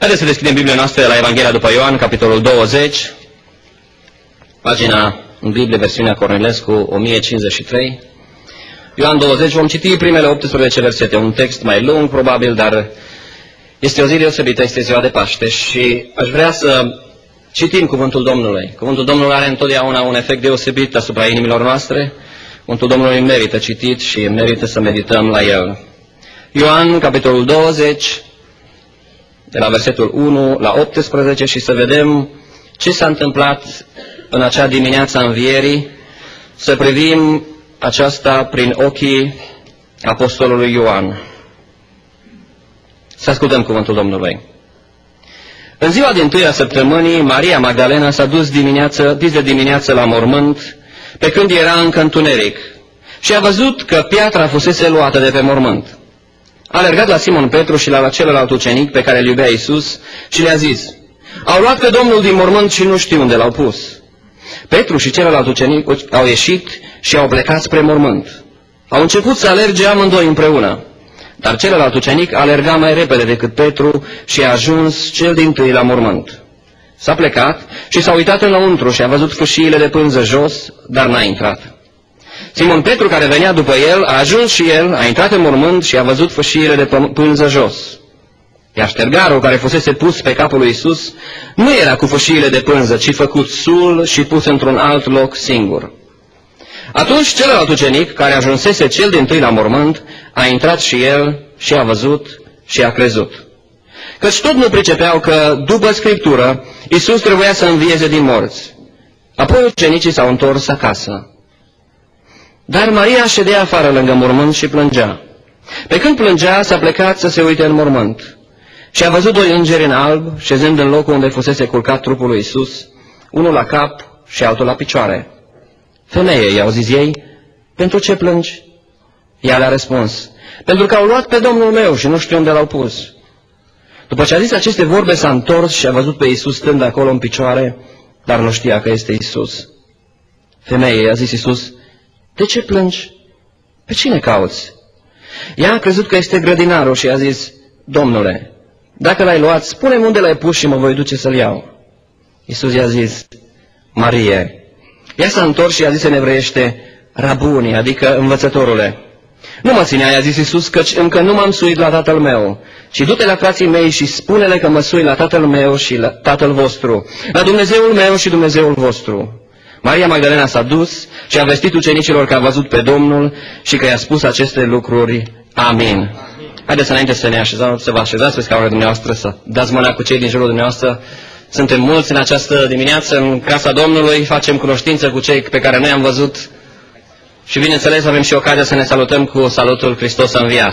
Haideți să deschidem Biblia noastră la Evanghelia după Ioan, capitolul 20, pagina în Biblie, versiunea Cornilescu, 1053. Ioan 20, vom citi primele 18 versete, un text mai lung probabil, dar este o zi deosebită, este ziua de Paște și aș vrea să citim cuvântul Domnului. Cuvântul Domnului are întotdeauna un efect deosebit asupra inimilor noastre. Cuvântul Domnului merită citit și merită să medităm la el. Ioan, capitolul 20, de la versetul 1 la 18 și să vedem ce s-a întâmplat în acea dimineață a învierii, să privim aceasta prin ochii apostolului Ioan. Să ascultăm cuvântul Domnului. În ziua dintâi a săptămânii, Maria Magdalena s-a dus de dimineață la mormânt, pe când era încă întuneric, și a văzut că piatra fusese luată de pe mormânt. A alergat la Simon Petru și la celălalt ucenic pe care îl iubea Iisus și le-a zis: au luat pe Domnul din mormânt și nu știu unde l-au pus. Petru și celălalt ucenic au ieșit și au plecat spre mormânt. Au început să alerge amândoi împreună, dar celălalt ucenic alerga mai repede decât Petru și a ajuns cel dintâi la mormânt. S-a plecat și s-a uitat înăuntru și a văzut fâșiile de pânză jos, dar n-a intrat. Simon Petru, care venea după el, a ajuns și el, a intrat în mormânt și a văzut fâșiile de pânză jos. Iar ștergarul care fusese pus pe capul lui Iisus nu era cu fâșiile de pânză, ci făcut sul și pus într-un alt loc singur. Atunci celălalt ucenic, care ajunsese cel dintâi la mormânt, a intrat și el și a văzut și a crezut. Căci tot nu pricepeau că, după Scriptură, Iisus trebuia să învieze din morți. Apoi ucenicii s-au întors acasă. Dar Maria ședea afară lângă mormânt și plângea. Pe când plângea, s-a plecat să se uite în mormânt. Și a văzut doi îngeri în alb, șezând în locul unde fusese culcat trupul lui Iisus, unul la cap și altul la picioare. Femeie, i-au zis ei, pentru ce plângi? Ea le-a răspuns, pentru că au luat pe Domnul meu și nu știu unde l-au pus. După ce a zis aceste vorbe, s-a întors și a văzut pe Iisus stând acolo în picioare, dar nu știa că este Iisus. Femeie, i-a zis Iisus, de ce plângi? Pe cine cauți? Ea a crezut că este grădinarul și a zis, Domnule, dacă l-ai luat, spune-mi unde l-ai pus și mă voi duce să-l iau. Iisus i-a zis, Marie. Ea s-a întors și i-a zis în evreiește, Rabuni, adică învățătorule. Nu mă ținea, i-a zis Iisus, căci încă nu m-am suit la tatăl meu, ci du-te la frații mei și spune-le că mă sui la tatăl meu și la tatăl vostru, la Dumnezeul meu și Dumnezeul vostru. Maria Magdalena s-a dus și a vestit ucenicilor că a văzut pe Domnul și că i-a spus aceste lucruri. Amin. Haideți înainte să ne așezăm, să vă așezați pe scaunele dumneavoastră, să dați mâna cu cei din jurul dumneavoastră. Suntem mulți în această dimineață în casa Domnului, facem cunoștință cu cei pe care noi am văzut și, bineînțeles, avem și ocazia să ne salutăm cu salutul Hristos a înviat.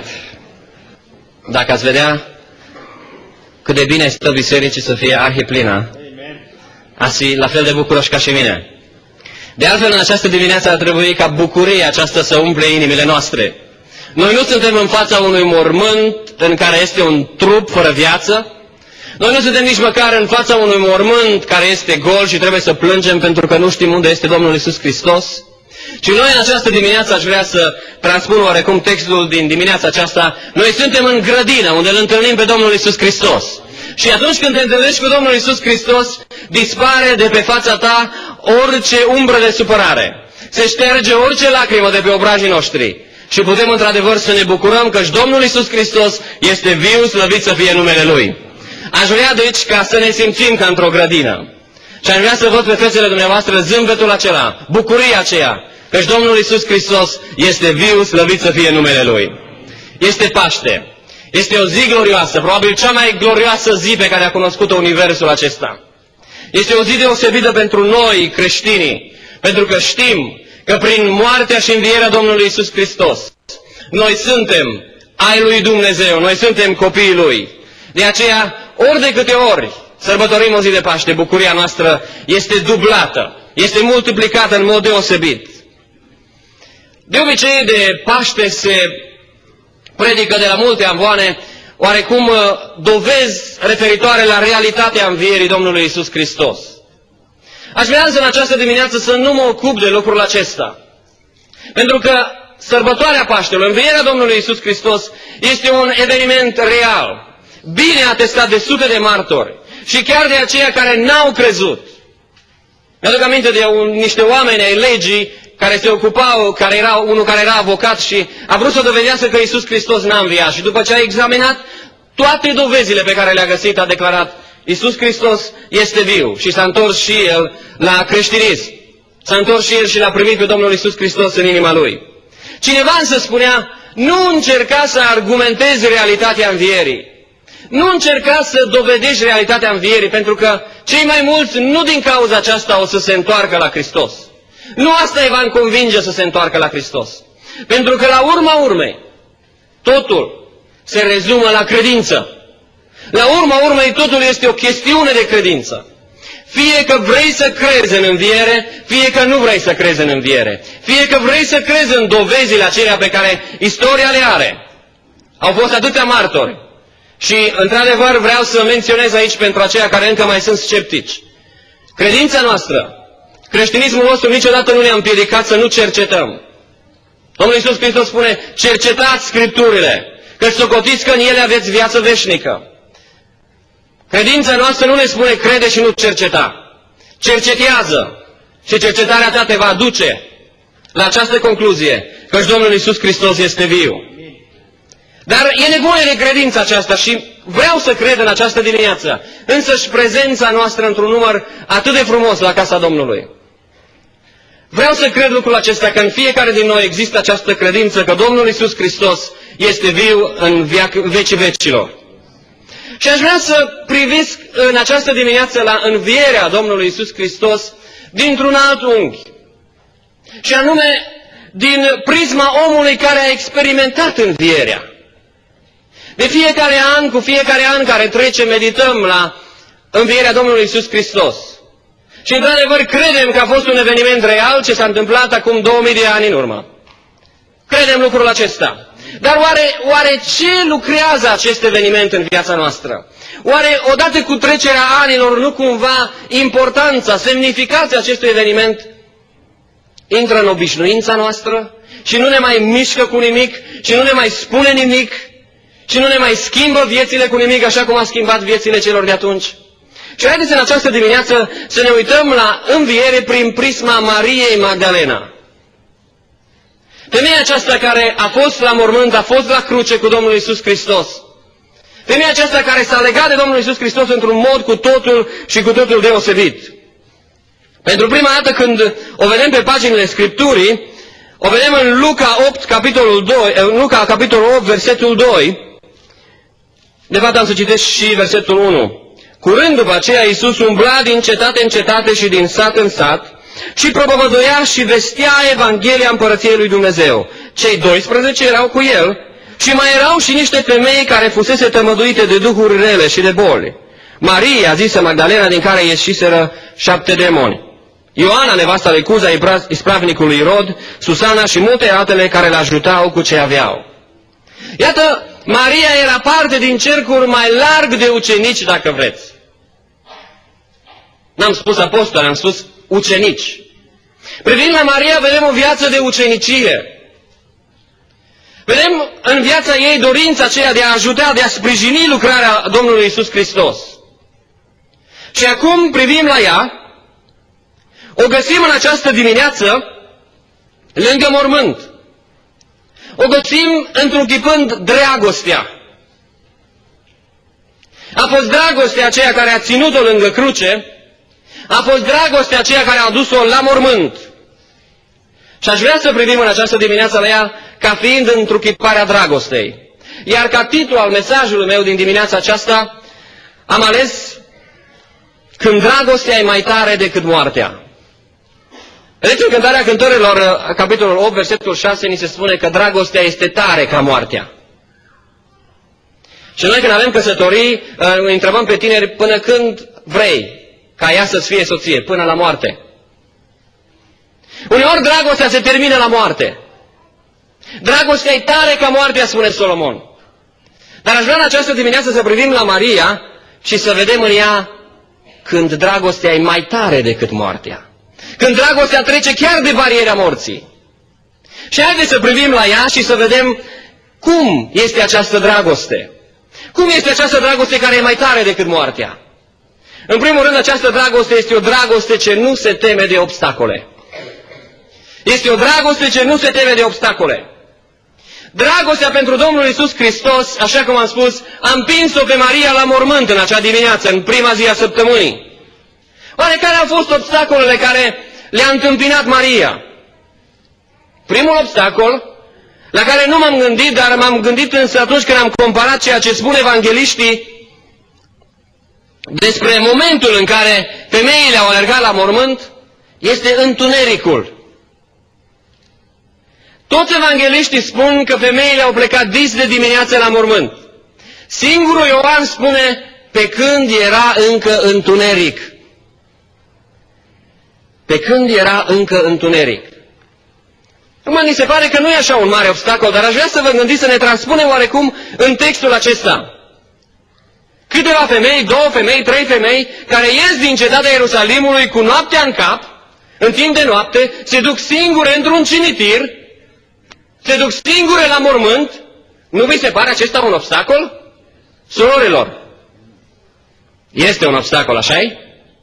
Dacă ați vedea cât de bine stă bisericii să fie arhiplină, ați fi la fel de bucuroși ca și mine. De altfel, în această dimineață ar trebui ca bucuria aceasta să umple inimile noastre. Noi nu suntem în fața unui mormânt în care este un trup fără viață. Noi nu suntem nici măcar în fața unui mormânt care este gol și trebuie să plângem pentru că nu știm unde este Domnul Iisus Hristos. Și noi în această dimineață, aș vrea să transpun oarecum textul din dimineața aceasta, noi suntem în grădină unde îl întâlnim pe Domnul Iisus Hristos. Și atunci când te întâlnești cu Domnul Iisus Hristos, dispare de pe fața ta orice umbră de supărare. Se șterge orice lacrimă de pe obrajii noștri. Și putem într-adevăr să ne bucurăm că Domnul Iisus Hristos este viu, slăvit să fie numele Lui. Aș vrea deci ca să ne simțim ca într-o grădină. Și aș vrea să văd pe fețele dumneavoastră zâmbetul acela, bucuria aceea, că Domnul Iisus Hristos este viu, slăvit să fie numele Lui. Este Paște. Este o zi glorioasă, probabil cea mai glorioasă zi pe care a cunoscut-o universul acesta. Este o zi deosebită pentru noi, creștinii, pentru că știm că prin moartea și învierea Domnului Iisus Hristos, noi suntem ai lui Dumnezeu, noi suntem copiii Lui. De aceea, ori de câte ori sărbătorim o zi de Paște, bucuria noastră este dublată, este multiplicată în mod deosebit. De obicei, de Paște se predică de la multe amvoane, oarecum dovezi referitoare la realitatea învierii Domnului Iisus Hristos. Aș vrea însă în această dimineață să nu mă ocup de lucrul acesta. Pentru că sărbătoarea Paștelui, învierea Domnului Iisus Hristos, este un eveniment real. bine atestat de sute de martori și chiar de aceia care n-au crezut. Mi-aduc aminte de niște oameni ai legii care se ocupau, unul care era avocat și a vrut să dovedească că Iisus Hristos n-a înviat. Și după ce a examinat toate dovezile pe care le-a găsit, a declarat: Iisus Hristos este viu. Și s-a întors și el la creștinism. S-a întors și el și l-a primit pe Domnul Iisus Hristos în inima lui. Cineva însă spunea: nu încerca să argumentezi realitatea învierii. Nu încerca să dovedești realitatea învierii, pentru că cei mai mulți nu din cauza aceasta o să se întoarcă la Hristos. Nu asta îi va convinge să se întoarcă la Hristos. Pentru că la urma urmei, totul se rezumă la credință. La urma urmei, totul este o chestiune de credință. Fie că vrei să crezi în înviere, fie că nu vrei să crezi în înviere. Fie că vrei să crezi în dovezile acelea pe care istoria le are. Au fost atâția martori. Și, într-adevăr, vreau să menționez aici pentru aceia care încă mai sunt sceptici. Credința noastră, creștinismul nostru niciodată nu ne-a împiedicat să nu cercetăm. Domnul Iisus Hristos spune: cercetați Scripturile, că socotiți că în ele aveți viață veșnică. Credința noastră nu ne spune crede și nu cerceta. Cercetează și cercetarea ta te va duce la această concluzie, că Domnul Iisus Hristos este viu. Dar e nevoie de credința aceasta și vreau să cred în această dimineață, însăși prezența noastră într-un număr atât de frumos la casa Domnului. Vreau să cred lucrul acesta, că în fiecare din noi există această credință că Domnul Iisus Hristos este viu în vecii vecilor. Și aș vrea să privesc în această dimineață la învierea Domnului Iisus Hristos dintr-un alt unghi. Și anume din prisma omului care a experimentat învierea. De fiecare an, cu fiecare an care trece, medităm la învierea Domnului Iisus Hristos. Și într-adevăr credem că a fost un eveniment real ce s-a întâmplat acum 2000 de ani în urmă. Credem lucrul acesta. Dar oare ce lucrează acest eveniment în viața noastră? Oare odată cu trecerea anilor nu cumva importanța, semnificația acestui eveniment intră în obișnuința noastră și nu ne mai mișcă cu nimic și nu ne mai spune nimic și nu ne mai schimbă viețile cu nimic așa cum a schimbat viețile celor de atunci? Și haideți în această dimineață să ne uităm la înviere prin prisma Mariei Magdalena. Femeia aceasta care a fost la mormânt, a fost la cruce cu Domnul Iisus Hristos. Femeia aceasta care s-a legat de Domnul Iisus Hristos într-un mod cu totul și cu totul deosebit. Pentru prima dată când o vedem pe paginile Scripturii, o vedem în Luca 8, capitolul 2, Luca, capitolul 8, versetul 2. De fapt am să citesc și versetul 1. Curând după aceea Iisus umbla din cetate în cetate și din sat în sat și propovăduia și vestea Evanghelia Împărăției lui Dumnezeu. Cei 12 erau cu el și mai erau și niște femei care fusese tămăduite de duhuri rele și de boli. Maria, zisă Magdalena, din care ieșiseră 7 demoni. Ioana, nevasta lui Cuza, ispravnicului Irod, Susana și multe altele care le ajutau cu ce aveau. Iată, Maria era parte din cercul mai larg de ucenici, dacă vreți. N-am spus apostoli, am spus ucenici. Privind la Maria, vedem o viață de ucenicie. Vedem în viața ei dorința aceea de a ajuta, de a sprijini lucrarea Domnului Iisus Hristos. Și acum privim la ea, o găsim în această dimineață lângă mormânt. O găsim întruchipând dragostea. A fost dragostea aceea care a ținut-o lângă cruce, a fost dragostea aceea care a adus-o la mormânt. Și aș vrea să privim în această dimineață la ea ca fiind întruchiparea dragostei. Iar ca titlu al mesajului meu din dimineața aceasta am ales Când dragostea e mai tare decât moartea. Vedeți, în Cântarea Cântărilor, capitolul 8, versetul 6, ni se spune că dragostea este tare ca moartea. Și noi când avem căsătorii, îi întrebăm pe tineri până când vrei ca ea să-ți fie soție, până la moarte. Uneori dragostea se termină la moarte. Dragostea e tare ca moartea, spune Solomon. Dar aș vrea în această dimineață să privim la Maria și să vedem în ea când dragostea e mai tare decât moartea. Când dragostea trece chiar de bariera morții. Și haideți să privim la ea și să vedem cum este această dragoste. Cum este această dragoste care e mai tare decât moartea? În primul rând, această dragoste este o dragoste ce nu se teme de obstacole. Este o dragoste ce nu se teme de obstacole. Dragostea pentru Domnul Iisus Hristos, așa cum am spus, a împins-o pe Maria la mormânt în acea dimineață, în prima zi a săptămânii. Oare care au fost obstacolele care le-a întâmpinat Maria? Primul obstacol, la care nu m-am gândit, dar m-am gândit însă atunci când am comparat ceea ce spun evangeliștii despre momentul în care femeile au alergat la mormânt, este întunericul. Toți evangeliștii spun că femeile au plecat dis de dimineață la mormânt. Singurul Ioan spune pe când era încă întuneric. Pe când era încă întuneric. Acum, ni se pare că nu e așa un mare obstacol, dar aș vrea să vă gândiți să ne transpunem oarecum în textul acesta. Câteva femei, 2 femei, 3 femei, care ies din cetatea Ierusalimului cu noaptea în cap, în timp de noapte, se duc singure într-un cimitir, se duc singure la mormânt. Nu vi se pare acesta un obstacol? Surorilor, este un obstacol, așa-i?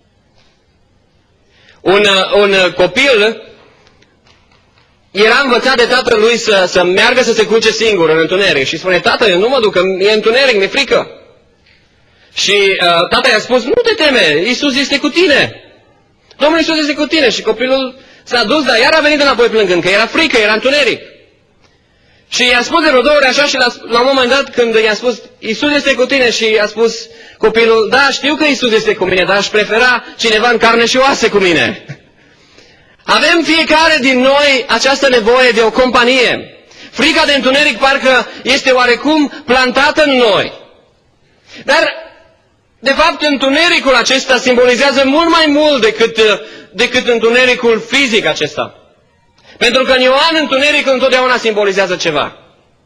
Un copil era învățat de tatăl lui să meargă să se culce singur în întuneric și spune: tată, eu nu mă duc, că e întuneric, mi-e frică. Și tata i-a spus: nu te teme, Iisus este cu tine. Domnul Iisus este cu tine. Și copilul s-a dus, dar iar a venit înapoi plângând, că era frică, era întuneric. Și i-a spus de vreo 2 ori așa și la un moment dat când i-a spus: Iisus este cu tine, și i-a spus copilul: da, știu că Iisus este cu mine, dar aș prefera cineva în carne și oase cu mine. Avem fiecare din noi această nevoie de o companie. Frica de întuneric parcă este oarecum plantată în noi. Dar, de fapt, întunericul acesta simbolizează mult mai mult decât întunericul fizic acesta. Pentru că în Ioan întunericul întotdeauna simbolizează ceva.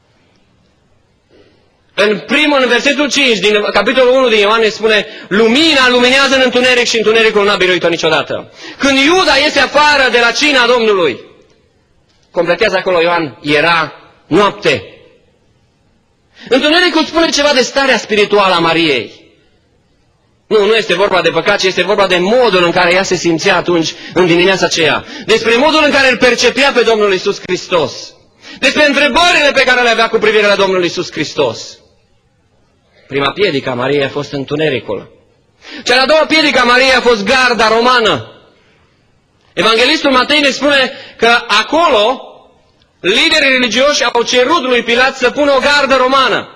În versetul 5 din capitolul 1 din Ioan ne spune: lumina luminează în întuneric și întunericul n-a biruit-o niciodată. Când Iuda iese afară de la cina Domnului, completează acolo Ioan, era noapte. Întunericul spune ceva de starea spirituală a Mariei. Nu este vorba de păcat, ci este vorba de modul în care ea se simțea atunci, în dimineața aceea. Despre modul în care îl percepea pe Domnul Iisus Hristos. Despre întrebările pe care le avea cu privire la Domnul Iisus Hristos. Prima piedică a Mariei a fost întunericul. Cea de-a doua piedică a Mariei a fost garda romană. Evanghelistul Matei ne spune că acolo liderii religioși au cerut lui Pilat să pună o gardă romană,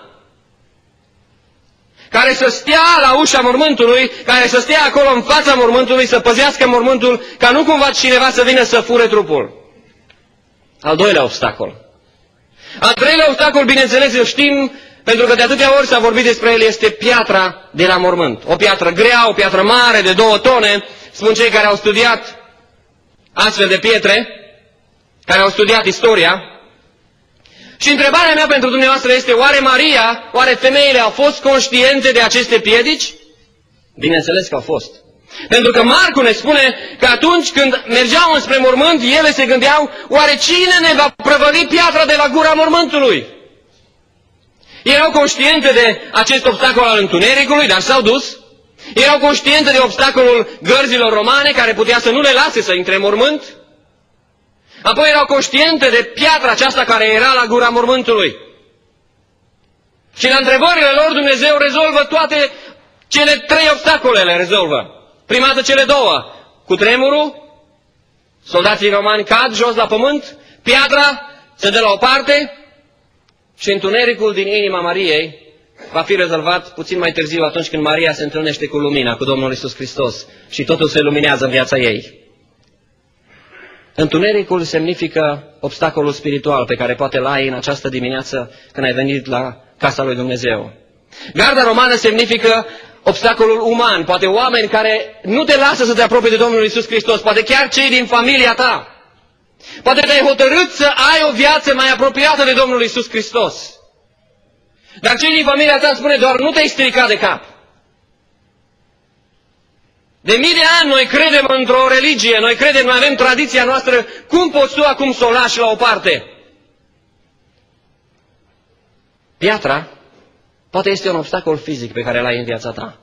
care să stea la ușa mormântului, care să stea acolo în fața mormântului, să păzească mormântul, ca nu cumva cineva să vină să fure trupul. Al doilea obstacol. Al treilea obstacol, bineînțeles, știm, pentru că de atâtea ori s-a vorbit despre el, este piatra de la mormânt. O piatră grea, o piatră mare de 2 tone, spun cei care au studiat astfel de pietre, care au studiat istoria. Și întrebarea mea pentru dumneavoastră este: oare Maria, oare femeile au fost conștiente de aceste piedici? Bineînțeles că au fost. Pentru că Marcu ne spune că atunci când mergeau înspre mormânt, ele se gândeau: oare cine ne va prăvăli piatra de la gura mormântului? Erau conștiente de acest obstacol al întunericului, dar s-au dus. Erau conștiente de obstacolul gărzilor romane, care putea să nu le lase să intre în mormânt. Apoi erau conștiente de piatra aceasta care era la gura mormântului. Și la întrebările lor Dumnezeu rezolvă toate cele 3 obstacole, le rezolvă. Prima dată cele 2. Cu tremurul, soldații romani cad jos la pământ, piatra se dă la o parte și întunericul din inima Mariei va fi rezolvat puțin mai târziu, atunci când Maria se întâlnește cu lumina, cu Domnul Iisus Hristos, și totul se luminează în viața ei. Întunericul semnifică obstacolul spiritual pe care poate l-ai în această dimineață când ai venit la casa lui Dumnezeu. Garda romană semnifică obstacolul uman, poate oameni care nu te lasă să te apropii de Domnul Iisus Hristos, poate chiar cei din familia ta. Poate te-ai hotărât să ai o viață mai apropiată de Domnul Iisus Hristos. Dar cei din familia ta spune doar: nu te-ai stricat de cap. De mii de ani noi credem într-o religie, noi avem tradiția noastră, cum poți tu acum să o lași la o parte? Piatra Poate este un obstacol fizic pe care l-ai în viața ta.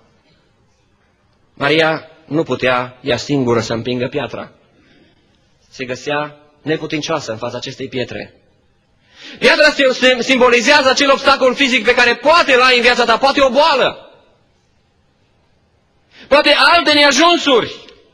Maria nu putea ea singură să împingă piatra. Se găsea neputincioasă în fața acestei pietre. Piatra simbolizează acel obstacol fizic pe care poate l-ai în viața ta, poate o boală, poate alte neajunsuri,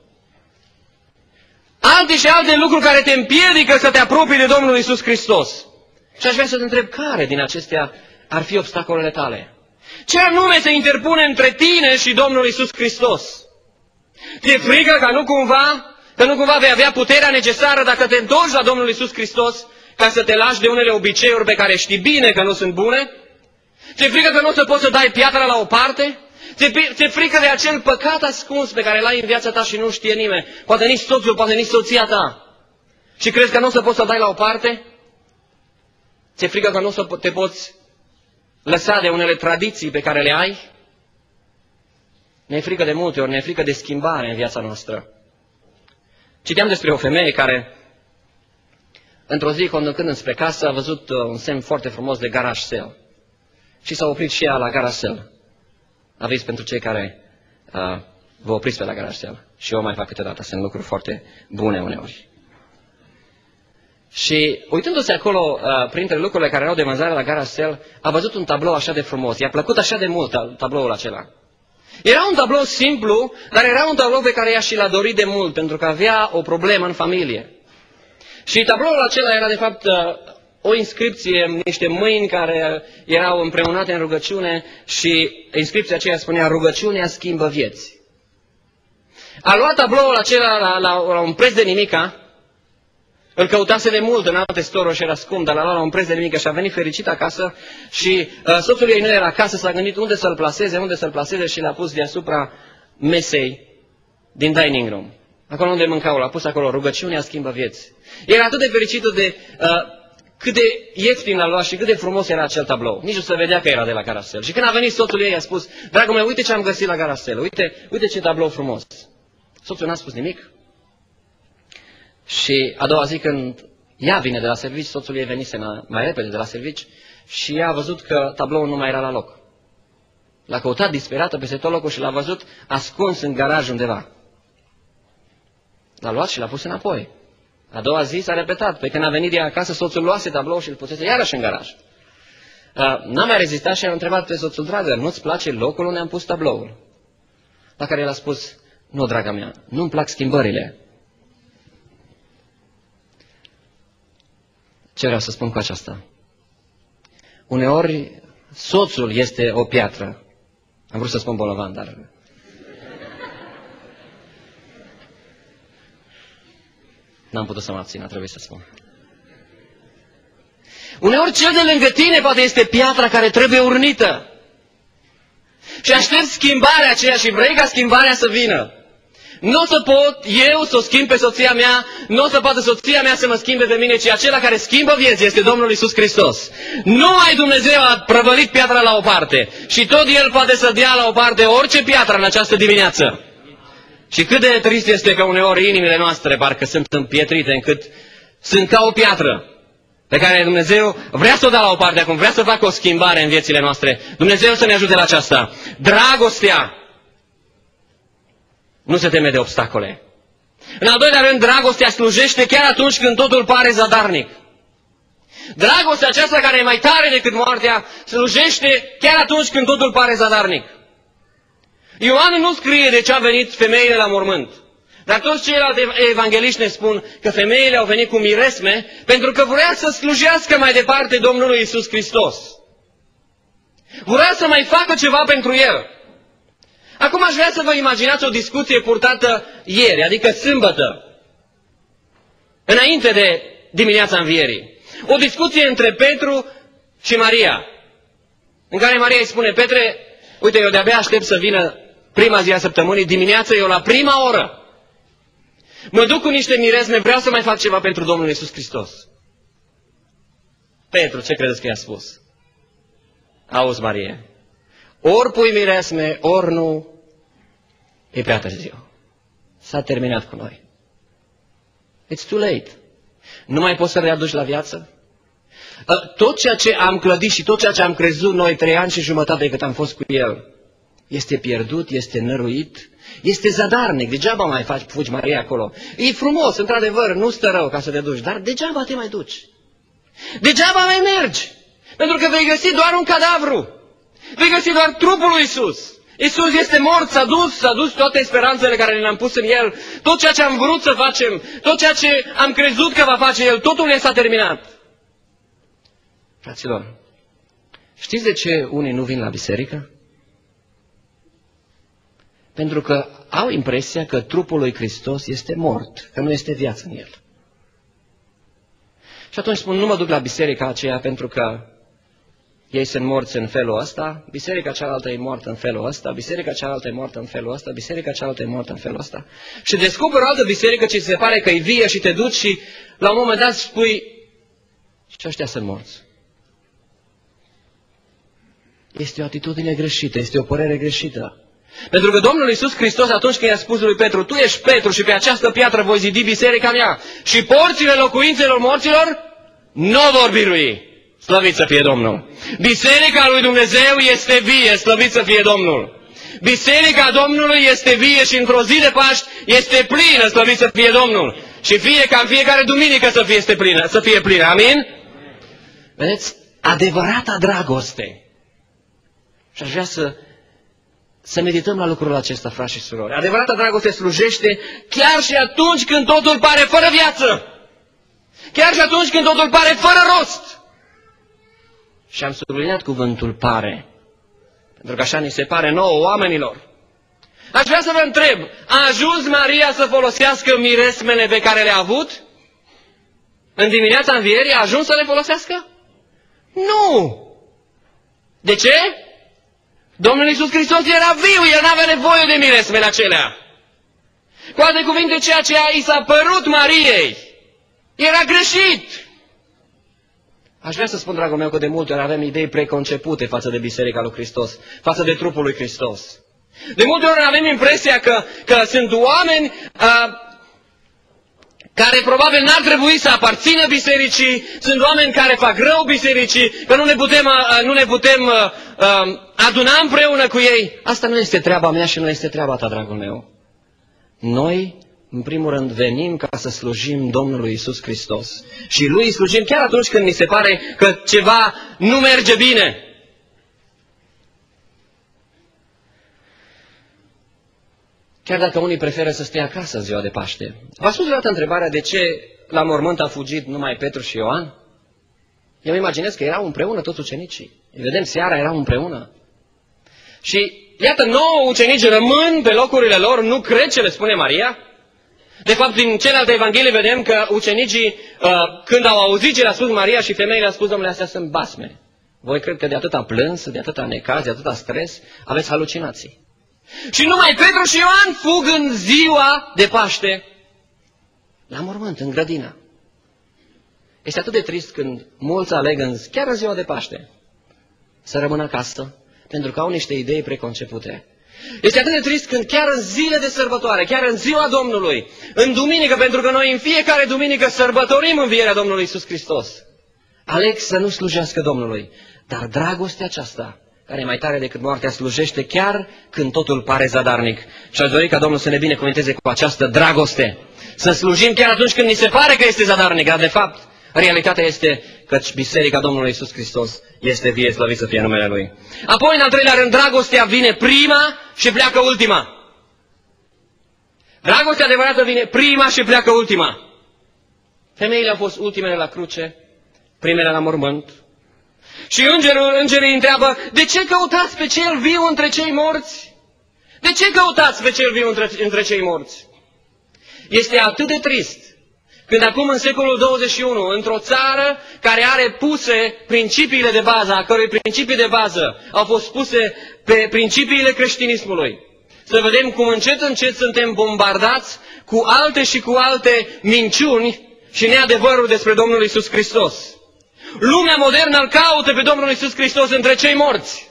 alte și alte lucruri care te împiedică să te apropii de Domnul Iisus Hristos. Și aș vrea să te întreb, care din acestea ar fi obstacolele tale? Ce anume se interpune între tine și Domnul Iisus Hristos? Ți-e frică că nu cumva vei avea puterea necesară dacă te întorci la Domnul Iisus Hristos ca să te lași de unele obiceiuri pe care știi bine că nu sunt bune? Ți-e frică că nu o să poți să dai piatra la o parte? Ți-e frică de acel păcat ascuns pe care l-ai în viața ta și nu știe nimeni? Poate nici soțul, poate nici soția ta. Și crezi că nu o să poți să dai la o parte? Ți-e frică că nu o să te poți lăsa de unele tradiții pe care le ai? Ne-e frică de multe ori, ne-e frică de schimbare în viața noastră. Citeam despre o femeie care, într-o zi, conducând înspre casă, a văzut un semn foarte frumos de garage sale. Și s-a oprit și ea la garage sale. Aviz pentru cei care vă opriți pe la garage sale. Și eu mai fac câteodată, sunt lucruri foarte bune uneori. Și uitându-se acolo, printre lucrurile care erau de vânzare la garage sale, a văzut un tablou așa de frumos. I-a plăcut așa de mult tabloul acela. Era un tablou simplu, dar era un tablou pe care ea și l-a dorit de mult, pentru că avea o problemă în familie. Și tabloul acela era de fapt o inscripție, niște mâini care erau împreunate în rugăciune și inscripția aceea spunea: rugăciunea schimbă vieți. A luat tabloul acela la un preț de nimica, îl căutase de mult în alte store-uri și era scump, dar l-a luat la un preț de nimica și a venit fericit acasă și soțul ei nu era acasă, s-a gândit unde să-l placeze și l-a pus deasupra mesei din dining room. Acolo unde mâncau, l-a pus acolo: rugăciunea schimbă vieți. Era atât de fericită de cât de ieftin l-a luat și cât de frumos era acel tablou. Nici nu se vedea că era de la Garasel. Și când a venit soțul ei, i-a spus: dragul meu, uite ce am găsit la Garasel, uite ce tablou frumos. Soțul n-a spus nimic. Și a doua zi, când ea vine de la servici, soțul ei venise mai repede de la servici și ea a văzut că tabloul nu mai era la loc. L-a căutat disperată peste tot locul și l-a văzut ascuns în garaj undeva. L-a luat și l-a pus înapoi. A doua zi s-a repetat. Pe când a venit ea acasă, soțul luase tabloul și îl pusese iarăși în garaj. N-a mai rezistat și a întrebat pe soțul: dragă, nu-ți place locul unde am pus tabloul? La care el a spus: nu, draga mea, nu-mi plac schimbările. Ce vreau să spun cu aceasta? Uneori, soțul este o piatră. Am vrut să spun bolovan, dar... n-am putut să mă abțin, a trebuit să spun. Uneori cel de lângă tine poate este piatra care trebuie urnită. Și aștept schimbarea aceea și vrei ca schimbarea să vină. Nu o să pot eu să o schimb pe soția mea, nu o să poată soția mea să mă schimbe pe mine, ci acela care schimbă vieți este Domnul Iisus Hristos. Numai Dumnezeu a prăvălit piatra la o parte și tot El poate să dea la o parte orice piatră în această dimineață. Și cât de trist este că uneori inimile noastre parcă sunt împietrite încât sunt ca o piatră pe care Dumnezeu vrea să o dea la o parte acum, vrea să facă o schimbare în viețile noastre. Dumnezeu să ne ajute la aceasta. Dragostea nu se teme de obstacole. În al doilea rând, dragostea slujește chiar atunci când totul pare zadarnic. Dragostea aceasta care e mai tare decât moartea slujește chiar atunci când totul pare zadarnic. Ioan nu scrie de ce a venit femeile la mormânt. Dar toți ceilalți evangeliști ne spun că femeile au venit cu miresme pentru că vrea să slujească mai departe Domnului Iisus Hristos. Vrea să mai facă ceva pentru El. Acum aș vrea să vă imaginați o discuție purtată ieri, adică sâmbătă, înainte de dimineața învierii. O discuție între Petru și Maria, în care Maria îi spune: Petre, uite, eu de-abia aștept să vină prima zi a săptămânii, dimineața, eu la prima oră. Mă duc cu niște miresme, vreau să mai fac ceva pentru Domnul Iisus Hristos. Petru, ce credeți că i-a spus? Auzi, Marie, ori pui miresme, ori nu, e prea târziu. S-a terminat cu noi. It's too late. Nu mai poți să readuci la viață? Tot ceea ce am clădit și tot ceea ce am crezut noi 3 ani și jumătate cât am fost cu el, este pierdut, este năruit, este zadarnic. Degeaba mai fugi, Maria, acolo. E frumos, într-adevăr, nu stă rău ca să te duci, dar degeaba te mai duci. Degeaba mai mergi, pentru că vei găsi doar un cadavru. Vei găsi doar trupul lui Iisus. Iisus este mort, s-a dus toate speranțele care le-am pus în El, tot ceea ce am vrut să facem, tot ceea ce am crezut că va face El, totul s-a terminat. Fraților, știți de ce unii nu vin la biserică? Pentru că au impresia că trupul lui Hristos este mort, că nu este viață în El. Și atunci spun, nu mă duc la biserica aceea pentru că ei sunt morți în felul ăsta, biserica cealaltă e moartă în felul ăsta, biserica cealaltă e moartă în felul ăsta, biserica cealaltă e moartă în felul ăsta. Și descoperi o altă biserică ce ți se pare că e vie și te duci și la un moment dat spui, și ăștia sunt morți. Este o atitudine greșită, este o părere greșită. Pentru că Domnul Iisus Hristos, atunci când i-a spus lui Petru, tu ești Petru și pe această piatră voi zidi biserica mea și porțile locuințelor morților nu vor birui. Slăvit să fie Domnul! Biserica lui Dumnezeu este vie, slăvit să fie Domnul! Biserica Domnului este vie și într-o zi de Paști este plină, slăvit să fie Domnul! Și ca în fiecare duminică să fie plină, amin? Vedeți? Adevărata dragoste. Și aș vrea să medităm la lucrul acesta, frați și surori. Adevărata dragoste slujește chiar și atunci când totul pare fără viață. Chiar și atunci când totul pare fără rost. Și am subliniat cuvântul pare. Pentru că așa ni se pare nouă oamenilor. Aș vrea să vă întreb, a ajuns Maria să folosească miresmele pe care le-a avut? În dimineața învierii a ajuns să le folosească? Nu! De ce? Domnul Iisus Hristos era viu, El n-avea nevoie de miresmele acelea. Cu alte cuvinte, ceea ce i s-a părut Mariei era greșit. Aș vrea să spun, dragul meu, că de multe ori avem idei preconcepute față de Biserica lui Hristos, față de trupul lui Hristos. De multe ori avem impresia că sunt oameni care probabil n-ar trebui să aparțină bisericii, sunt oameni care fac rău bisericii, că nu ne putem aduna împreună cu ei. Asta nu este treaba mea și nu este treaba ta, dragul meu. Noi, în primul rând, venim ca să slujim Domnului Iisus Hristos. Și Lui slujim chiar atunci când ni se pare că ceva nu merge bine. Chiar dacă unii preferă să stea acasă ziua de Paște. V-ați pus vreodată întrebarea de ce la mormânt a fugit numai Petru și Ioan? Eu îmi imaginez că erau împreună toți ucenicii. Îi vedem seara, erau împreună. Și iată, 9 ucenici rămân pe locurile lor, nu cred ce le spune Maria. De fapt, din celelalte evanghelii vedem că ucenicii, când au auzit ce le-a spus Maria și femeile le-a spus, Domnule, astea sunt basme. Voi cred că de atâta plâns, de atâta necaz, de atâta stres, aveți halucinații. Și numai Petru și Ioan fug în ziua de Paște la mormânt, în grădină. Este atât de trist când mulți aleg chiar în ziua de Paște să rămână acasă, pentru că au niște idei preconcepute. Este atât de trist când chiar în zile de sărbătoare, chiar în ziua Domnului, în duminică, pentru că noi în fiecare duminică sărbătorim învierea Domnului Iisus Hristos, aleg să nu slujească Domnului. Dar dragostea aceasta, care e mai tare decât moartea, slujește chiar când totul pare zadarnic. Și aș dori ca Domnul să ne binecuvânteze cu această dragoste. Să slujim chiar atunci când ni se pare că este zadarnic, dar de fapt, realitatea este că Biserica Domnului Iisus Hristos este vie, slăvit să fie numele Lui. Apoi, în al treilea rând, dragostea vine prima și pleacă ultima. Dragostea adevărată vine prima și pleacă ultima. Femeile au fost ultimele la cruce, primele la mormânt. Și îngerii îi întreabă, de ce căutați pe cel viu între cei morți? De ce căutați pe cel viu între cei morți? Este atât de trist când acum în secolul 21, într-o țară care are puse principiile de bază, a cărui principii de bază au fost puse pe principiile creștinismului, să vedem cum încet, încet suntem bombardați cu alte și cu alte minciuni și neadevăruri despre Domnul Iisus Hristos. Lumea modernă îl caută pe Domnul Iisus Hristos între cei morți.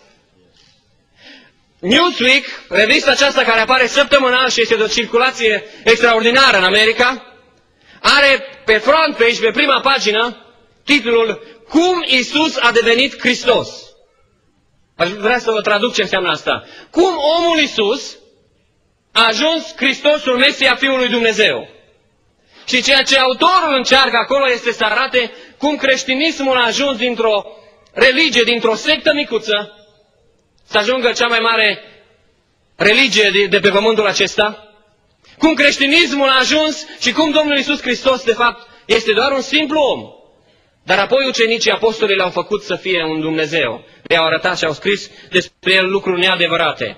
Newsweek, revista aceasta care apare săptămânal și este de o circulație extraordinară în America, are pe front page, pe prima pagină, titlul Cum Iisus a devenit Hristos. Aș vrea să vă traduc ce înseamnă asta. Cum omul Iisus a ajuns Hristosul, Mesia, Fiul lui Dumnezeu. Și ceea ce autorul încearcă acolo este să arate cum creștinismul a ajuns dintr-o religie, dintr-o sectă micuță, să ajungă cea mai mare religie de pe pământul acesta. Cum creștinismul a ajuns și cum Domnul Iisus Hristos, de fapt, este doar un simplu om. Dar apoi ucenicii apostolii l-au făcut să fie un Dumnezeu. Le-au arătat și au scris despre el lucruri neadevărate.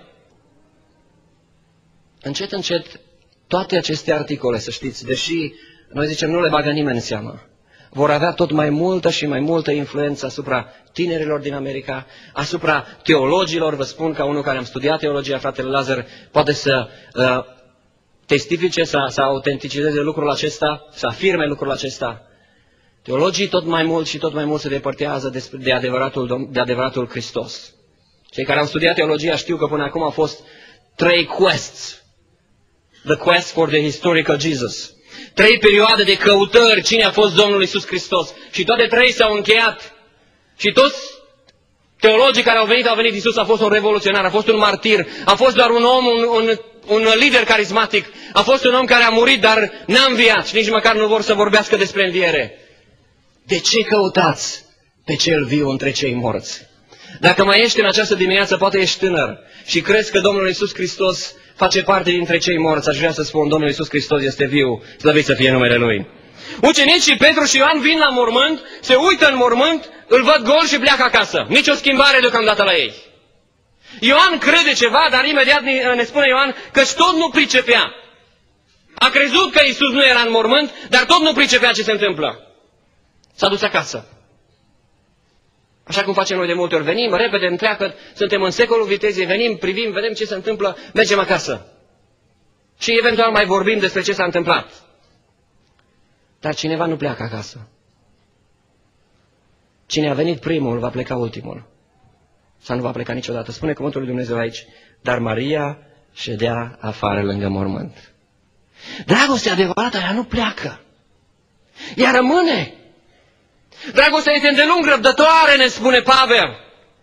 Încet, încet, toate aceste articole, să știți, deși noi zicem nu le bagă nimeni în seamă, vor avea tot mai multă și mai multă influență asupra tinerilor din America, asupra teologilor. Vă spun, ca unul care am studiat teologia, fratele Lazar poate să testifice, să autenticizeze lucrul acesta, să afirme lucrul acesta. Teologii tot mai mult și tot mai mult se depărtează de adevăratul Hristos. Cei care au studiat teologia știu că până acum au fost 3 quests. The quest for the historical Jesus. 3 perioade de căutări, cine a fost Domnul Iisus Hristos. Și toate 3 s-au încheiat. Și toți teologii care au venit, Iisus a fost un revoluționar, a fost un martir, a fost doar un om, un lider carismatic, a fost un om care a murit, dar n-a înviat și nici măcar nu vor să vorbească despre înviere. De ce căutați pe cel viu între cei morți? Dacă mai ești în această dimineață, poate ești tânăr și crezi că Domnul Iisus Hristos face parte dintre cei morți, aș vrea să spun, Domnul Iisus Hristos este viu, slăvit să fie numele Lui. Ucenicii Petru și Ioan vin la mormânt, se uită în mormânt, îl văd gol și pleacă acasă. Nici o schimbare deocamdată la ei. Ioan crede ceva, dar imediat ne spune Ioan că tot nu pricepea. A crezut că Iisus nu era în mormânt, dar tot nu pricepea ce se întâmplă. S-a dus acasă. Așa cum facem noi de multe ori. Venim, repede, întreagă, suntem în secolul vitezei, venim, privim, vedem ce se întâmplă, mergem acasă. Și eventual mai vorbim despre ce s-a întâmplat. Dar cineva nu pleacă acasă. Cine a venit primul va pleca ultimul. Sau nu va pleca niciodată. Spune cuvântul lui Dumnezeu aici. Dar Maria ședea afară lângă mormânt. Dragostea adevărată, ea nu pleacă. Ea rămâne. Dragostea este îndelung răbdătoare, ne spune Pavel.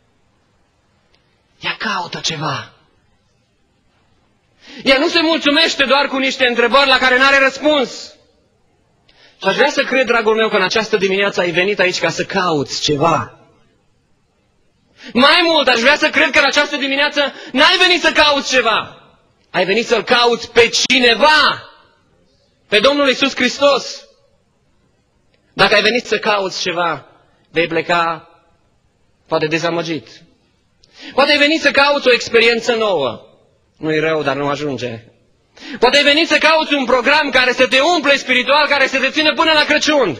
Ea caută ceva. Ea nu se mulțumește doar cu niște întrebări la care n-are răspuns. Și aș vrea să cred, dragul meu, că în această dimineață ai venit aici ca să cauți ceva. Mai mult, aș vrea să cred că în această dimineață n-ai venit să cauți ceva. Ai venit să-L cauți pe cineva. Pe Domnul Iisus Hristos. Dacă ai venit să cauți ceva, vei pleca poate dezamăgit. Poate ai venit să cauți o experiență nouă. Nu-i rău, dar nu ajunge. Poate ai venit să cauți un program care să te umple spiritual, care să te țină până la Crăciun.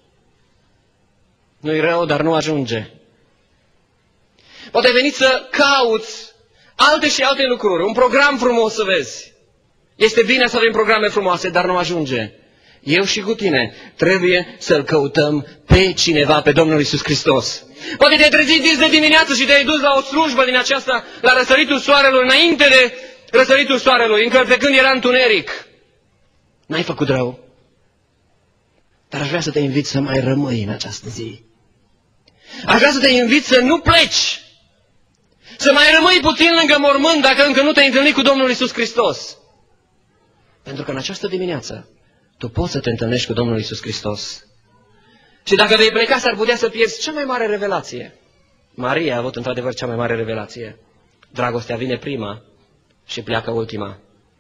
Nu-i rău, dar nu ajunge. Poate ai venit să cauți alte și alte lucruri, un program frumos să vezi. Este bine să avem programe frumoase, dar nu ajunge. Eu și cu tine trebuie să-L căutăm pe cineva, pe Domnul Iisus Hristos. Poate te-ai trezit de dimineață și te-ai dus la o slujbă din aceasta, la răsăritul soarelui, înainte de răsăritul soarelui, încă pe când era întuneric. N-ai făcut rău. Dar aș vrea să te invit să mai rămâi în această zi. Aș vrea să te invit să nu pleci. Să mai rămâi puțin lângă mormânt dacă încă nu te-ai întâlnit cu Domnul Iisus Hristos. Pentru că în această dimineață tu poți să te întâlnești cu Domnul Iisus Hristos. Și dacă vei pleca, s-ar putea să pierzi cea mai mare revelație. Maria a avut într-adevăr cea mai mare revelație. Dragostea vine prima și pleacă ultima.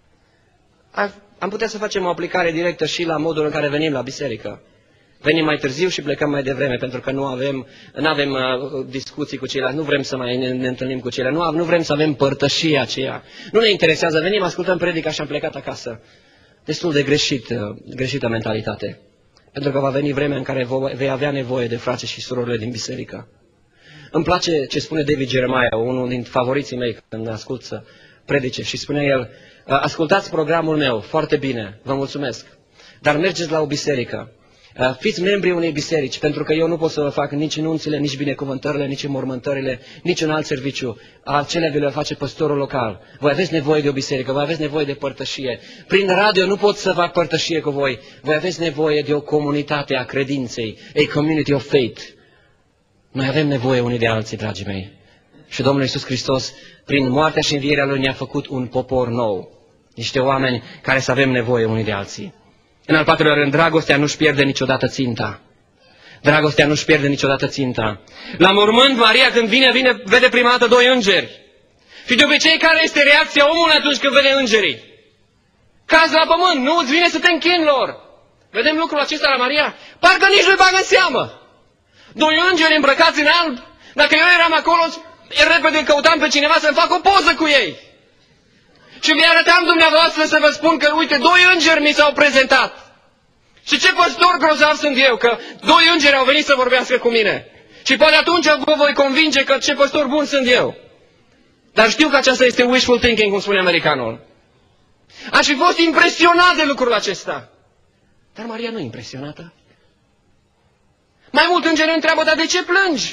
Am putea să facem o aplicare directă și la modul în care venim la biserică. Venim mai târziu și plecăm mai devreme, pentru că nu avem discuții cu ceilalți, nu vrem să mai ne întâlnim cu ceilalți, nu vrem să avem părtășia aceea. Nu ne interesează, venim, ascultăm predica și am plecat acasă. Destul de greșită mentalitate. Pentru că va veni vremea în care vei avea nevoie de frații și surorile din biserică. Îmi place ce spune David Jeremiah, unul din favoriții mei când ascult să predice. Și spune el, ascultați programul meu, foarte bine, vă mulțumesc. Dar mergeți la o biserică. Fiți membrii unei biserici, pentru că eu nu pot să vă fac nici nunțile, nici binecuvântările, nici înmormântările, nici un alt serviciu. Acelea vi le face păstorul local. Voi aveți nevoie de o biserică, voi aveți nevoie de părtășie. Prin radio nu pot să fac părtășie cu voi. Voi aveți nevoie de o comunitate a credinței, a community of faith. Noi avem nevoie unii de alții, dragii mei. Și Domnul Iisus Hristos, prin moartea și învierea Lui, ne-a făcut un popor nou. Niște oameni care să avem nevoie unii de alții. În al patrulea rând, dragostea nu-și pierde niciodată ținta. Dragostea nu-și pierde niciodată ținta. La mormânt, Maria, când vine, vede prima dată doi îngeri. Și de obicei, care este reacția omului atunci când vede îngerii? Cazi la pământ, nu îți vine să te închini lor. Vedem lucrul acesta la Maria? Parcă nici nu-i bagă în seamă. Doi îngeri îmbrăcați în alb. Dacă eu eram acolo, repede căutam pe cineva să-mi fac o poză cu ei. Și vi arătam dumneavoastră să vă spun că, uite, doi îngeri mi s-au prezentat. Și ce păstor grozav sunt eu, că doi îngeri au venit să vorbească cu mine. Și poate atunci vă voi convinge că ce păstor bun sunt eu. Dar știu că aceasta este wishful thinking, cum spune americanul. Aș fi fost impresionat de lucrul acesta. Dar Maria nu e impresionată. Mai mult îngerii întreabă, dar de ce plângi?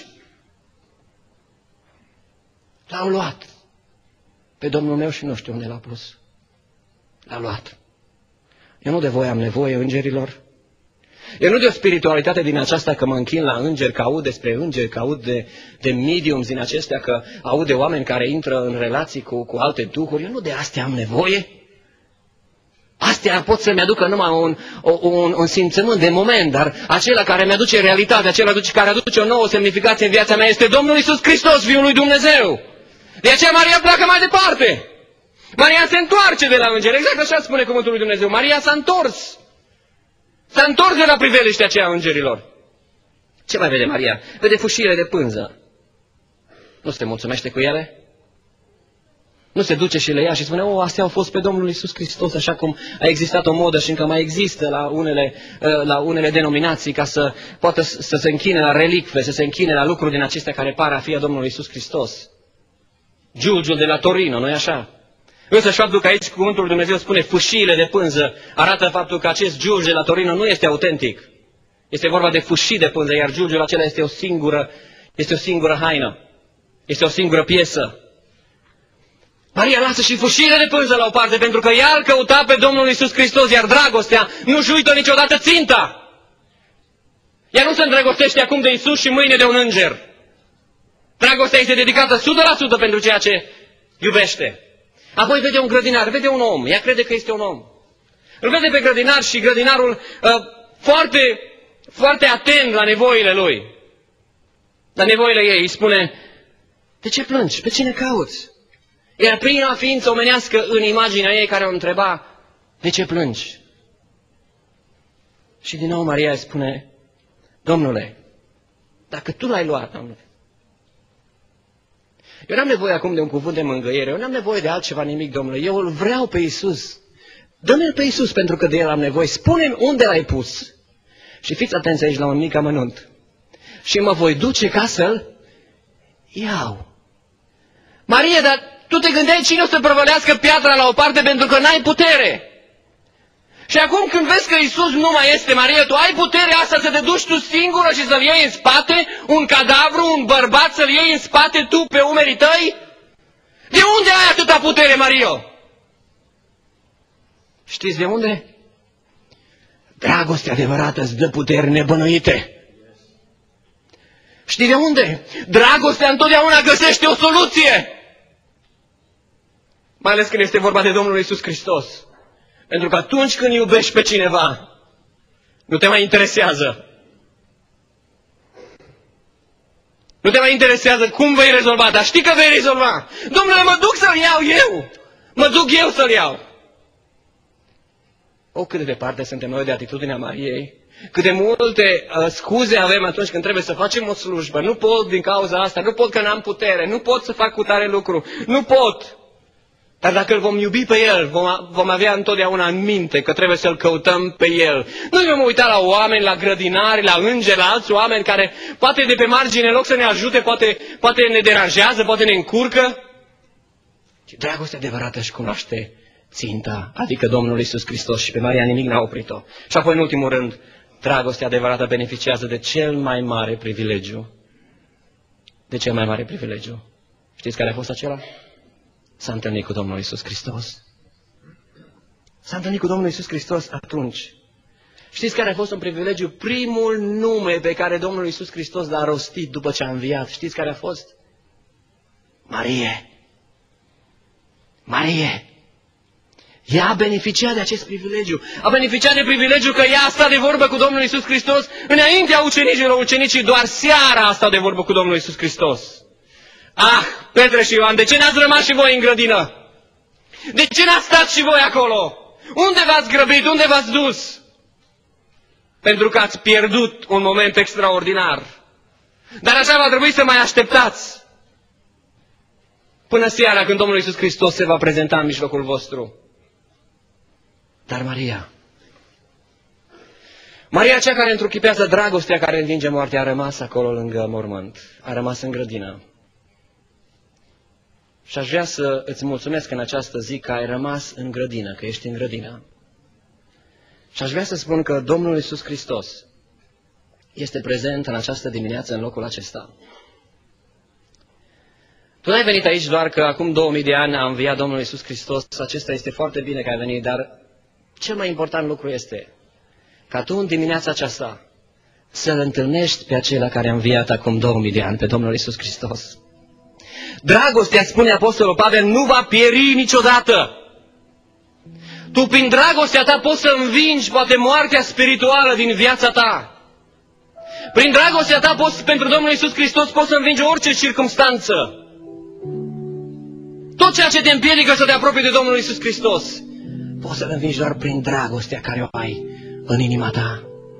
L-au luat pe Domnul meu și nu știu unde l-a pus. L-a luat. Eu nu de voi am nevoie, îngerilor. Eu nu de o spiritualitate din aceasta că mă închin la îngeri, că aud despre îngeri, că aud de mediums din acestea, că aud de oameni care intră în relații cu alte duhuri. Eu nu de astea am nevoie. Astea pot să-mi aducă numai un simțământ de moment, dar acela care mi-aduce realitatea, acela care aduce o nouă semnificație în viața mea este Domnul Iisus Hristos, Fiul lui Dumnezeu. De aceea Maria pleacă mai departe. Maria se întoarce de la îngeri, exact așa spune cuvântul lui Dumnezeu. Maria s-a întors. S-a întors de la priveliștea aceea îngerilor. Ce mai vede Maria? Vede fâșiile de pânză. Nu se mulțumește cu ele? Nu se duce și le ia și spune, astea au fost pe Domnul Iisus Hristos, așa cum a existat o modă și încă mai există la unele denominații ca să poată să se închine la relicve, să se închine la lucruri din acestea care par a fi a Domnului Iisus Hristos. Giulgiul de la Torino, nu-i așa? Însă și faptul că aici cuvântul lui Dumnezeu spune fâșiile de pânză, arată faptul că acest giulgiu de la Torino nu este autentic. Este vorba de fâșii de pânză, iar giulgiul acela este o singură haină. Este o singură piesă. Maria lasă și fâșiile de pânză la o parte, pentru că ea îl căuta pe Domnul Iisus Hristos, iar dragostea nu-și uită niciodată ținta. Ea nu se îndrăgostește acum de Iisus și mâine de un înger. Dragostea este dedicată 100% pentru ceea ce iubește. Apoi vede un grădinar, vede un om, ea crede că este un om. Îl vede pe grădinar și grădinarul foarte, foarte atent la nevoile lui. La nevoile ei îi spune, de ce plângi? Pe cine cauți? Iar prima ființă omenească în imaginea ei care o întreba, de ce plângi? Și din nou Maria îi spune, Domnule, dacă Tu l-ai luat, Domnule, eu n-am nevoie acum de un cuvânt de mângâiere, eu n-am nevoie de altceva nimic, Domnule, eu îl vreau pe Iisus. Dă-mi-l pe Iisus pentru că de El am nevoie, spune-mi unde l-ai pus. Și fiți atenți aici la un mic amănunt. Și mă voi duce ca să-l iau. Maria, dar tu te gândeai cine o să prăvălească piatra la o parte pentru că n-ai putere. Și acum când vezi că Iisus nu mai este, Maria, tu ai puterea asta să te duci tu singură și să-l iei în spate, un cadavru, un bărbat, să-l iei în spate tu pe umerii tăi? De unde ai atâta putere, Maria? Știți de unde? Dragostea adevărată îți dă puteri nebănuite. Știi de unde? Dragostea întotdeauna găsește o soluție. Mai ales când este vorba de Domnul Iisus Hristos. Pentru că atunci când iubești pe cineva, nu te mai interesează. Nu te mai interesează cum vei rezolva, dar știi că vei rezolva. Domnule, mă duc să-l iau eu. Mă duc eu să-l iau. Cât de departe suntem noi de atitudinea Mariei. Cât de multe scuze avem atunci când trebuie să facem o slujbă. Nu pot din cauza asta, nu pot că n-am putere, nu pot să fac cu tare lucru, nu pot. Dar dacă îl vom iubi pe El, vom avea întotdeauna în minte că trebuie să-L căutăm pe El. Nu ne vom uita la oameni, la grădinari, la îngeri, la alți oameni care poate de pe margine, în loc să ne ajute, poate ne deranjează, poate ne încurcă. Și dragostea adevărată își cunoaște ținta, adică Domnul Iisus Hristos, și pe Maria nimic n-a oprit-o. Și apoi, în ultimul rând, dragostea adevărată beneficiază de cel mai mare privilegiu. De cel mai mare privilegiu. Știți care a fost acela? S-a întâlnit cu Domnul Iisus Hristos. S-a întâlnit cu Domnul Iisus Hristos atunci Știți care a fost un privilegiu? Primul nume pe care Domnul Iisus Hristos l-a rostit după ce a înviat. Știți care a fost? Marie. Marie. Ea a beneficiat de acest privilegiu. A beneficiat de privilegiu că ea a stat de vorbă cu Domnul Iisus Hristos înaintea ucenicilor. Ucenicii doar seara a stat de vorbă cu Domnul Iisus Hristos. Ah, Petre și Ioan, de ce n-ați rămas și voi în grădină? De ce n-ați stat și voi acolo? Unde v-ați grăbit? Unde v-ați dus? Pentru că ați pierdut un moment extraordinar. Dar așa va trebui să mai așteptați până seara când Domnul Iisus Hristos se va prezenta în mijlocul vostru. Dar Maria, cea care întruchipează dragostea care învinge moartea, a rămas acolo lângă mormânt. A rămas în grădină. Și aș vrea să îți mulțumesc în această zi că ai rămas în grădină, că ești în grădină. Și aș vrea să spun că Domnul Iisus Hristos este prezent în această dimineață în locul acesta. Tu n-ai venit aici doar că acum 2000 de ani a înviat Domnul Iisus Hristos. Acesta este foarte bine că ai venit, dar cel mai important lucru este ca tu în dimineața aceasta să-L întâlnești pe acela care a înviat acum 2000 de ani, pe Domnul Iisus Hristos. Dragostea, spune Apostolul Pavel, nu va pieri niciodată. Tu prin dragostea ta poți să învingi poate moartea spirituală din viața ta. Prin dragostea ta poți, pentru Domnul Iisus Hristos poți să învingi orice circumstanță. Tot ceea ce te împiedică să te apropii de Domnul Iisus Hristos, poți să-L învingi doar prin dragostea care o ai în inima ta.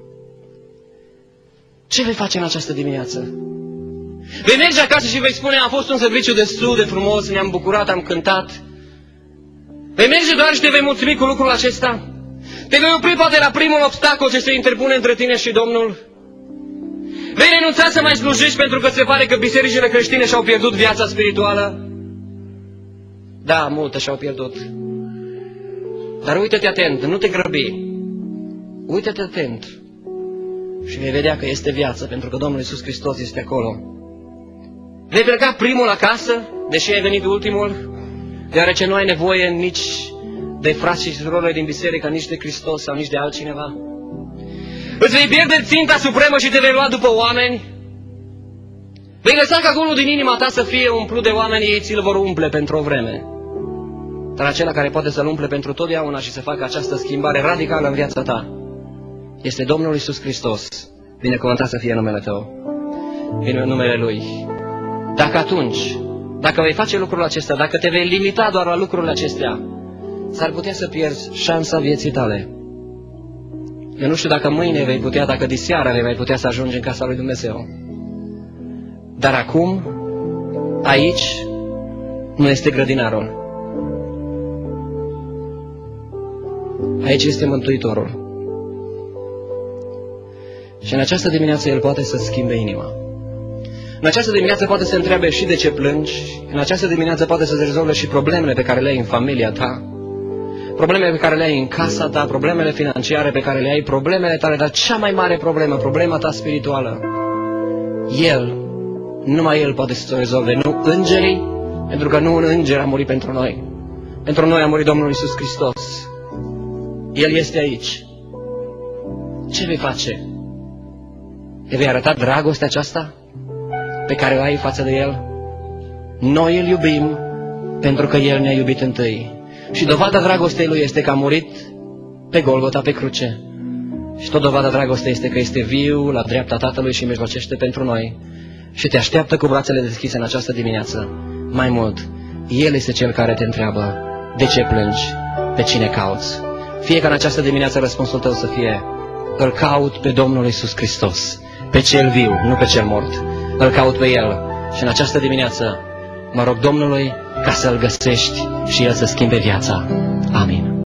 Ce vei face în această dimineață? Vei merge acasă și vei spune, a fost un serviciu destul de frumos, ne-am bucurat, am cântat. Vei merge doar și te vei mulțumi cu lucrul acesta? Te vei opri poate la primul obstacol ce se interpune între tine și Domnul? Vei renunța să mai slujești pentru că se pare că bisericile creștine și-au pierdut viața spirituală? Da, multe și-au pierdut. Dar uită-te atent, nu te grăbi. Uită-te atent și vei vedea că este viață, pentru că Domnul Iisus Hristos este acolo. Vei pleca primul acasă, deși ai venit ultimul, deoarece nu ai nevoie nici de frați și surorile din biserică, nici de Hristos sau nici de altcineva. Îți vei pierde ținta supremă și te vei lua după oameni. Vei lăsa ca golul din inima ta să fie umplut de oameni, ei ți-l vor umple pentru o vreme. Dar acela care poate să-l umple pentru totdeauna și să facă această schimbare radicală în viața ta este Domnul Iisus Hristos. Binecuvântat să fie numele tău, în numele Lui. Dacă vei face lucrul acesta, dacă te vei limita doar la lucrurile acestea, s-ar putea să pierzi șansa vieții tale. Eu nu știu dacă mâine vei putea, dacă diseară vei putea să ajungi în casa lui Dumnezeu. Dar acum, aici, nu este grădinarul. Aici este Mântuitorul. Și în această dimineață El poate să schimbe inima. În această dimineață poate să întrebe și de ce plângi. În această dimineață poate să-ți rezolve și problemele pe care le ai în familia ta, problemele pe care le ai în casa ta, problemele financiare pe care le ai, problemele tale, dar cea mai mare problemă, problema ta spirituală, El, numai El poate să o rezolve, nu îngerii, pentru că nu un înger a murit pentru noi. Pentru noi a murit Domnul Iisus Hristos. El este aici. Ce vei face? Te vei arăta dragostea aceasta pe care o ai față de El? Noi îl iubim pentru că El ne-a iubit întâi. Și dovada dragostei Lui este că a murit pe Golgota, pe cruce. Și tot dovada dragostei este că este viu la dreapta Tatălui și mijlocește pentru noi. Și te așteaptă cu brațele deschise în această dimineață. Mai mult, El este Cel care te întreabă, de ce plângi? Pe cine cauți? Fie ca în această dimineață răspunsul tău să fie, îl caut pe Domnul Iisus Hristos, pe Cel viu, nu pe Cel mort. Îl caut pe El. Și în această dimineață mă rog Domnului ca să-L găsești și El să schimbe viața. Amin.